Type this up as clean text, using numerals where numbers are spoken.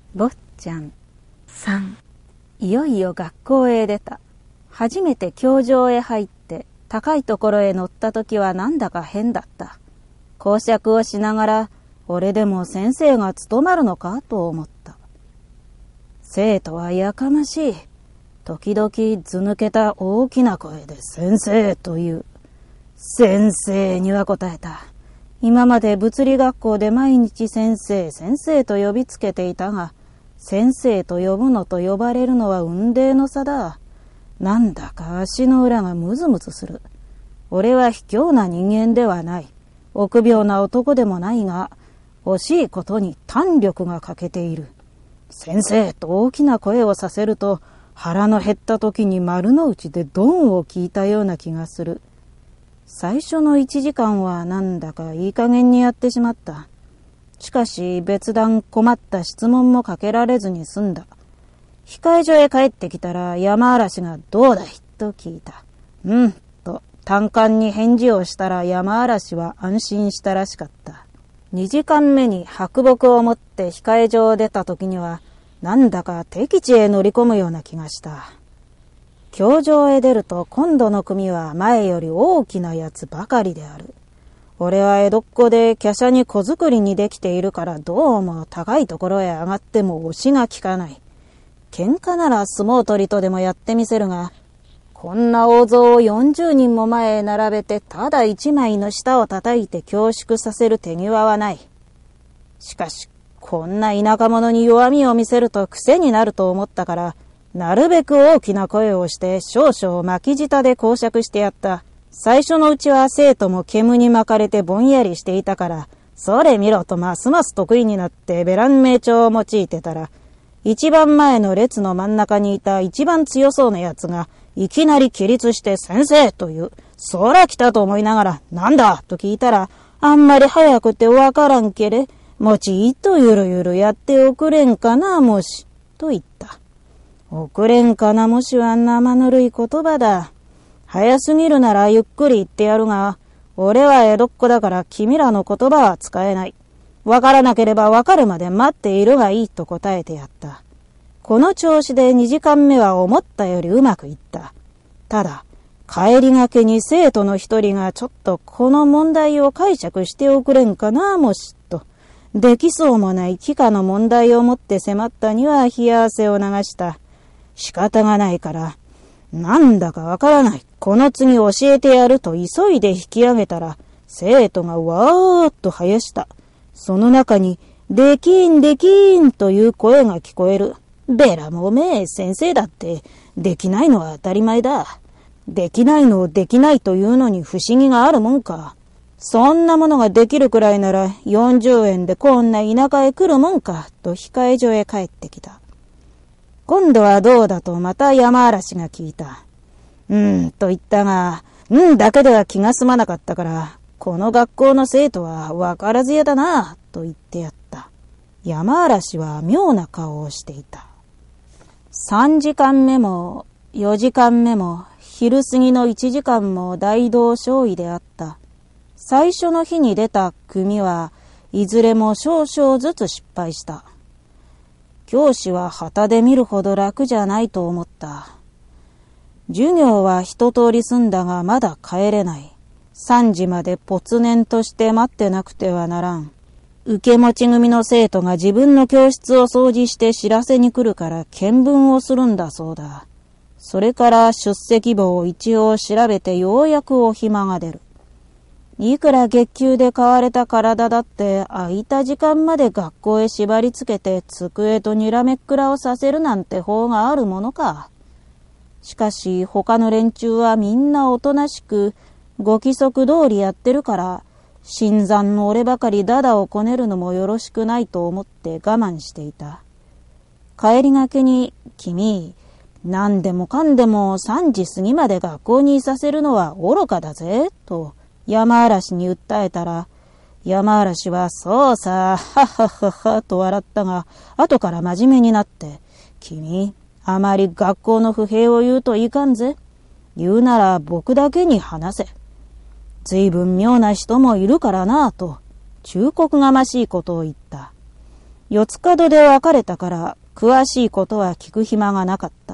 坊ちゃん3。いよいよ学校へ出た。初めて教場へ入って高いところへ乗ったときはなんだか変だった。講釈をしながら、俺でも先生が務まるのかと思った。生徒はやかましい。時々ずぬけた大きな声で先生と言う。先生には答えた。今まで物理学校で毎日先生と呼びつけていたが、先生と呼ぶのと呼ばれるのは雲泥の差だ。なんだか足の裏がムズムズする。俺は卑怯な人間ではない。臆病な男でもないが、惜しいことに胆力が欠けている。先生と大きな声をさせると、腹の減った時に丸の内でドンを聞いたような気がする。最初の1時間はなんだかいい加減にやってしまった。しかし別段困った質問もかけられずに済んだ。控え所へ帰ってきたら山嵐がどうだいと聞いた。うんと単管に返事をしたら山嵐は安心したらしかった。2時間目に白木を持って控え所を出た時にはなんだか敵地へ乗り込むような気がした。教場へ出ると今度の組は前より大きなやつばかりである。俺は江戸っ子で華奢に子作りにできているからどうも高いところへ上がっても押しが効かない。喧嘩なら相撲取りとでもやってみせるが、こんな大像を40人も前へ並べてただ一枚の舌を叩いて恐縮させる手際はない。しかしこんな田舎者に弱みを見せると癖になると思ったから、なるべく大きな声をして少々巻き舌で講釈してやった。最初のうちは生徒も煙に巻かれてぼんやりしていたから、それ見ろとますます得意になってベラン名帳を用いてたら、一番前の列の真ん中にいた一番強そうなやつがいきなり起立して先生という。そら来たと思いながら、なんだと聞いたら、あんまり早くてわからんけれ、もちいっとゆるゆるやっておくれんかなもし、と言った。おくれんかなもしは生ぬるい言葉だ。早すぎるならゆっくり言ってやるが、俺は江戸っ子だから君らの言葉は使えない。わからなければわかるまで待っているがいいと答えてやった。この調子で2時間目は思ったよりうまくいった。ただ、帰りがけに生徒の一人がちょっとこの問題を解釈しておくれんかなもし、と。できそうもない幾何の問題を持って迫ったには冷や汗を流した。仕方がないから、なんだかわからない。この次教えてやると急いで引き上げたら、生徒がわーっと生やした。その中に、できんできんという声が聞こえる。べらもめえ先生だって、できないのは当たり前だ。できないのをできないというのに不思議があるもんか。そんなものができるくらいなら40円でこんな田舎へ来るもんか、と控え所へ帰ってきた。今度はどうだとまた山嵐が聞いた。と言ったが、だけでは気が済まなかったから、この学校の生徒はわからずやだな、と言ってやった。山嵐は妙な顔をしていた。3時間目も4時間目も昼過ぎの1時間も大同小異であった。最初の日に出た組はいずれも少々ずつ失敗した。教師は旗で見るほど楽じゃないと思った。授業は一通り済んだがまだ帰れない。3時まで没年として待ってなくてはならん。受け持ち組の生徒が自分の教室を掃除して知らせに来るから見分をするんだそうだ。それから出席簿を一応調べてようやくお暇が出る。いくら月給で買われた体だって空いた時間まで学校へ縛り付けて机とにらめっくらをさせるなんて法があるものか。しかし他の連中はみんなおとなしくご規則通りやってるから、新参の俺ばかりダダをこねるのもよろしくないと思って我慢していた。帰りがけに、君、何でもかんでも3時過ぎまで学校にいさせるのは愚かだぜ、と山嵐に訴えたら、山嵐はそうさ、はっはっはっはと笑ったが、後から真面目になって、君、あまり学校の不平を言うといかんぜ。言うなら僕だけに話せ。ずいぶん妙な人もいるからなぁと、忠告がましいことを言った。 四つ角で別れたから詳しいことは聞く暇がなかった。